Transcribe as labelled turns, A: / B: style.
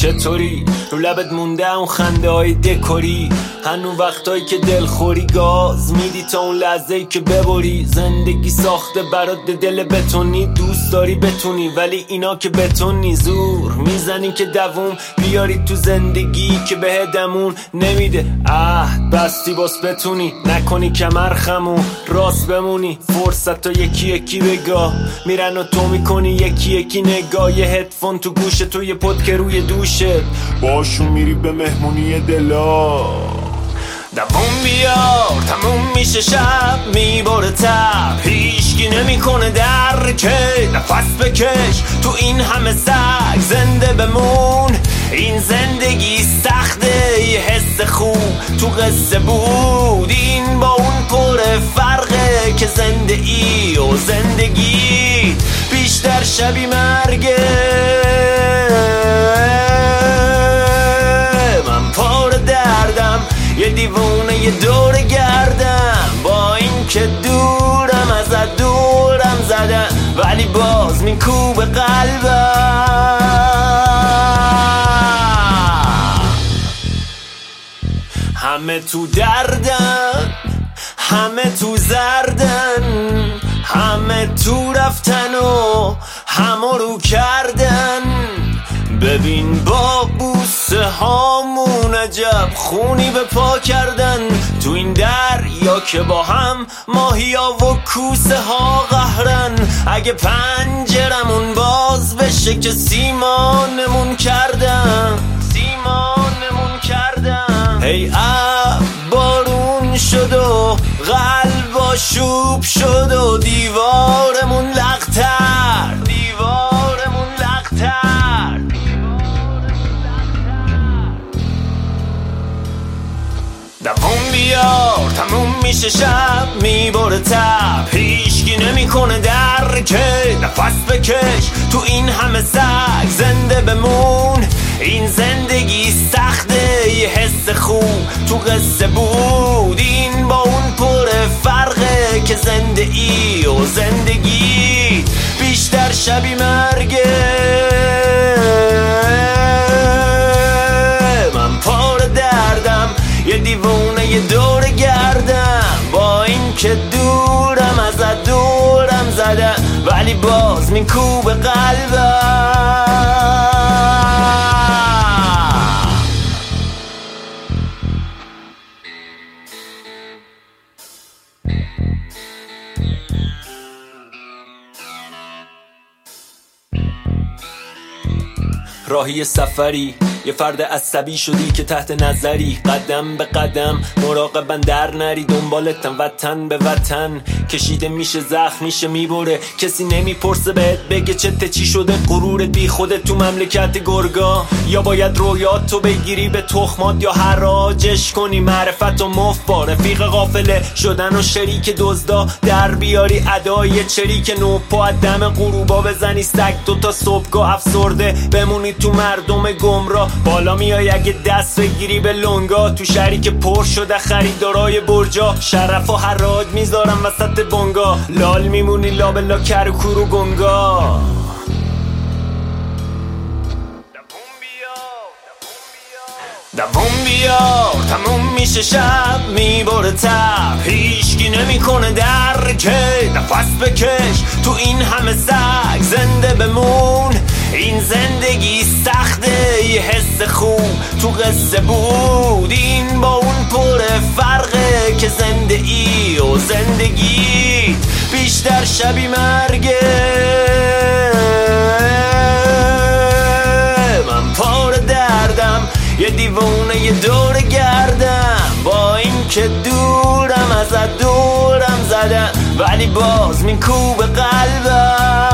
A: چطوری؟ رو لبت مونده اون خنده های دکوری، هنون وقتایی که دلخوری گاز میدی تا اون لحظه‌ای که ببری. زندگی ساخته برات دل بتونی، دوست داری بتونی ولی اینا که بتونی. زور میزنی که دووم بیاری تو زندگی که بهدمون نمیده. بستی باس بتونی نکنی کمر خمون، راست بمونی فرصت تا یکی یکی بگاه میرن و تو میکنی یکی یکی نگاه. یه هدفون تو گوش تو، یه پد که روی دوشت، باشون میری به مهمونی دلا. دووم بیار تموم میشه شب میباره تب، هیچکی نمیکنه در که نفس بکش تو این همه سگ. زنده بمون این زندگی سخته، یه حس خوب تو قصه بود این با اون پر فرقه که زنده ای و زندگی بیشتر شبیه مرگه. من پر دردم یه دیوونه یه دور گردم، با این که دورم ازت دورم زدم ولی باز میکوبه قلبم. همه تو دردن، همه تو زردن، همه تو رفتن و همه رو کردن. ببین با بوسه هامون عجب خونی به پا کردن تو این دریا که با هم ماهیا و کوسه ها قهرن. اگه پنجرمون باز بشه که سیمانمون کردن، سیمانمون کردن. هی بارون شد و قلبا شوب شد و دیوارمون لغتر، دیوارمون لغتر. دووم بیار تموم میشه شب میباره تب، هیچکی نمیکنه در که نفس بکش تو این همه سگ. زنده بمون این زندگی سخته، یه حس خوب تو قصه بود این با اون پر فرقه که زنده ای و زندگی بیشتر شبیه مرگه. من پر دردم یه دیوونه یه دور گردم، با این که دورم ازت دورم زدم ولی باز میکوبه قلبم. راهی سفری یه فرد عصبی شدی که تحت نظری، قدم به قدم مراقبن در نری، دنبالتم وطن به وطن کشیده میشه زخم میشه میبره. کسی نمیپرسه بهت بگه چته چی شده، غرورت بی خودت تو مملکت گرگا. یا باید رویاتو بگیری به تخمات یا حراجش کنی، معرفت و مفت با رفیق قافله شدن و شریک دزدا در بیاری ادای چریک نوپا دم غروبا بزنی سگ دوتا صبحگاه افسرده بمونی تو مردم گمراه. بالا میای اگه دست بگیری به لنگا، تو شهری که پر شده خریدارای برجا. شرف و حراج میذارم وسط بنگا، لال میمونی لابلا کر و کورو گنگا. دووم بیار تموم میشه شب میباره تب، هیچکی نمیکنه در که نفس بکش تو این همه سگ. زنده بمون این زندگی سخته، یه حس خوب تو قصه بود این با اون پر فرقه که زنده ای و زندگی بیشتر شبیه مرگه. من پر دردم یه دیوونه یه دور گردم، با این که دورم ازت دورم زدم ولی باز میکوبه قلبم.